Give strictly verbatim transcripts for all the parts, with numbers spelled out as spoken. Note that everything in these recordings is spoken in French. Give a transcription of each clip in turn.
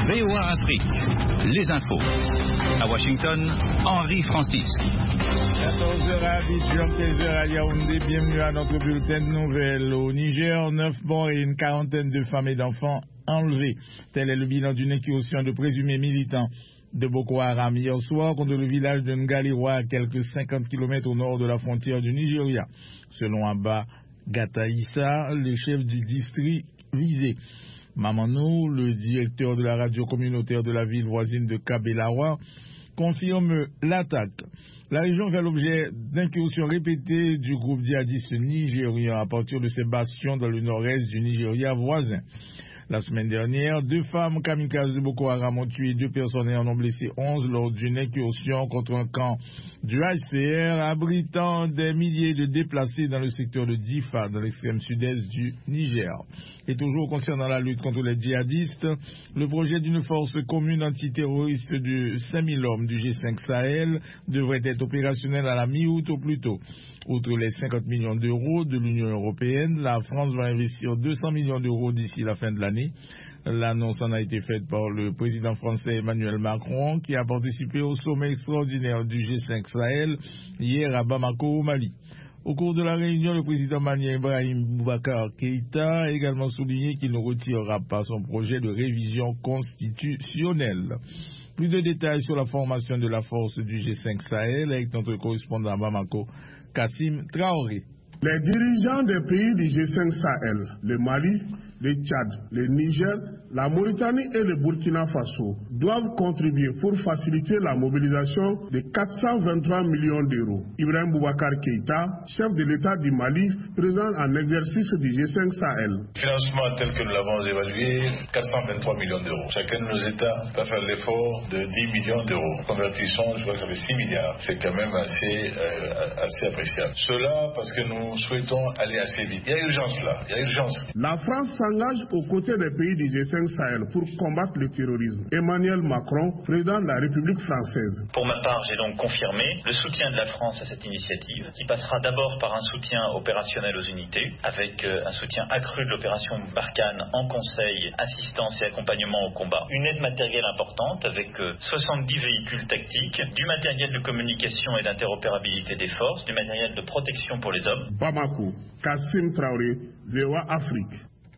V O A Afrique, les infos. À Washington, Henri Francis. quatorze heures à Abidjan, treize heures à Yaoundé. Bienvenue à notre bulletin de nouvelles. Au Niger, neuf morts et une quarantaine de femmes et d'enfants enlevés. Tel est le bilan d'une incursion de présumés militants de Boko Haram hier soir contre le village de Ngaliwa, à quelques cinquante kilomètres au nord de la frontière du Nigeria. Selon Abba Gataïssa, le chef du district visé. Mamano, le directeur de la radio communautaire de la ville voisine de Kabelawa, confirme l'attaque. La région fait l'objet d'incursions répétées du groupe djihadiste nigérien à partir de ses bastions dans le nord-est du Nigeria voisin. La semaine dernière, deux femmes kamikazes de Boko Haram ont tué deux personnes et en ont blessé onze lors d'une incursion contre un camp du H C R abritant des milliers de déplacés dans le secteur de Difa, dans l'extrême sud-est du Niger. Et toujours concernant la lutte contre les djihadistes, le projet d'une force commune antiterroriste de cinq mille hommes du G cinq Sahel devrait être opérationnel à la mi-août au plus tôt. Outre les cinquante millions d'euros de l'Union européenne, la France va investir deux cents millions d'euros d'ici la fin de l'année. L'annonce en a été faite par le président français Emmanuel Macron, qui a participé au sommet extraordinaire du G cinq Sahel hier à Bamako, au Mali. Au cours de la réunion, le président malien Ibrahim Boubacar Keïta a également souligné qu'il ne retirera pas son projet de révision constitutionnelle. Plus de détails sur la formation de la force du G cinq Sahel avec notre correspondant à Bamako, Kassim Traoré. Les dirigeants des pays du G cinq Sahel, le Mali, le Tchad, le Niger, la Mauritanie et le Burkina Faso doivent contribuer pour faciliter la mobilisation de quatre cent vingt-trois millions d'euros. Ibrahim Boubacar Keïta, chef de l'État du Mali, présent en exercice du G cinq Sahel. Le financement tel que nous l'avons évalué, quatre cent vingt-trois millions d'euros. Chacun de nos États va faire l'effort de dix millions d'euros. Convertissons, je crois que ça fait six milliards. C'est quand même assez, euh, assez appréciable. Cela parce que nous souhaitons aller assez vite. Il y a urgence là, il y a urgence. La France s'engage aux côtés des pays du G cinq Sahel pour combattre le terrorisme. Emmanuel Macron, président de la République française. Pour ma part, j'ai donc confirmé le soutien de la France à cette initiative, qui passera d'abord par un soutien opérationnel aux unités, avec un soutien accru de l'opération Barkhane en conseil, assistance et accompagnement au combat. Une aide matérielle importante avec soixante-dix véhicules tactiques, du matériel de communication et d'interopérabilité des forces, du matériel de protection pour les hommes. Bamako, Kassim Traoré, V O A Afrique.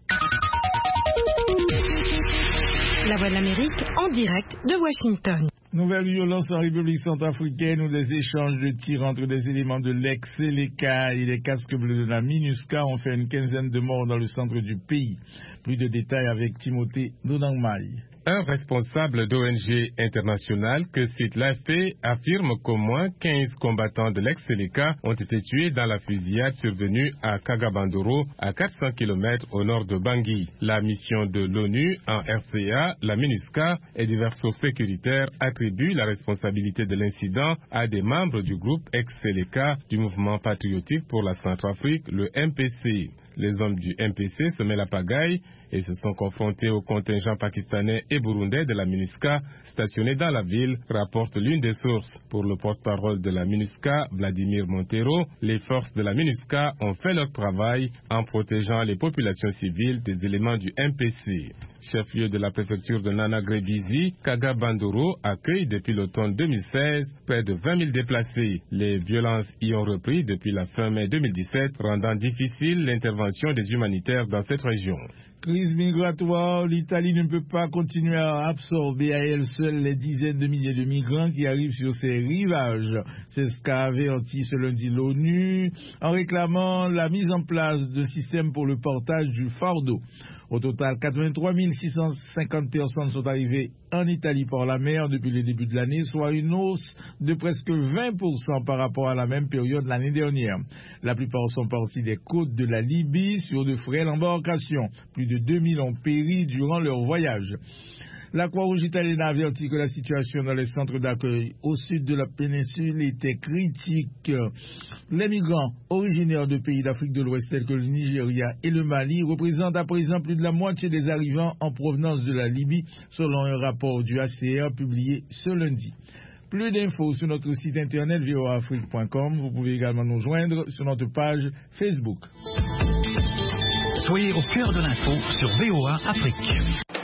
La Voix de l'Amérique en direct de Washington. Nouvelle violence en République centrafricaine où des échanges de tirs entre des éléments de l'ex-Seleka et les casques bleus de la MINUSCA ont fait une quinzaine de morts dans le centre du pays. Plus de détails avec Timothée Dodangmai. Un responsable d'O N G international que cite l'A F P affirme qu'au moins quinze combattants de l'ex-Seleka ont été tués dans la fusillade survenue à Kagabandoro, à quatre cents kilomètres au nord de Bangui. La mission de l'ONU en R C A, la MINUSCA et diverses sources sécuritaires attribuent la responsabilité de l'incident à des membres du groupe ex-Seleka du mouvement patriotique pour la Centrafrique, le M P C. Les hommes du M P C se mettent la pagaille et se sont confrontés aux contingents pakistanais et burundais de la MINUSCA stationnés dans la ville, rapporte l'une des sources. Pour le porte-parole de la MINUSCA, Vladimir Montero, les forces de la MINUSCA ont fait leur travail en protégeant les populations civiles des éléments du M P C. Chef-lieu de la préfecture de Nana-Grébizi, Kagabandoro accueille depuis l'automne deux mille seize près de vingt mille déplacés. Les violences y ont repris depuis la fin mai deux mille dix-sept, rendant difficile l'intervention des humanitaires dans cette région. Crise migratoire, l'Italie ne peut pas continuer à absorber à elle seule les dizaines de milliers de migrants qui arrivent sur ses rivages. C'est ce qu'a averti ce lundi l'ONU en réclamant la mise en place d'un système pour le portage du fardeau. Au total, quatre-vingt-trois mille six cent cinquante personnes sont arrivées en Italie par la mer depuis le début de l'année, soit une hausse de presque vingt pour cent par rapport à la même période l'année dernière. La plupart sont partis des côtes de la Libye sur de frêles embarcations. Plus de deux mille ont péri durant leur voyage. La Croix-Rouge italienne a averti que la situation dans les centres d'accueil au sud de la péninsule était critique. Les migrants originaires de pays d'Afrique de l'Ouest tels que le Nigeria et le Mali représentent à présent plus de la moitié des arrivants en provenance de la Libye, selon un rapport du H C R publié ce lundi. Plus d'infos sur notre site internet v o a afrique point com. Vous pouvez également nous joindre sur notre page Facebook. Soyez au cœur de l'info sur V O A Afrique.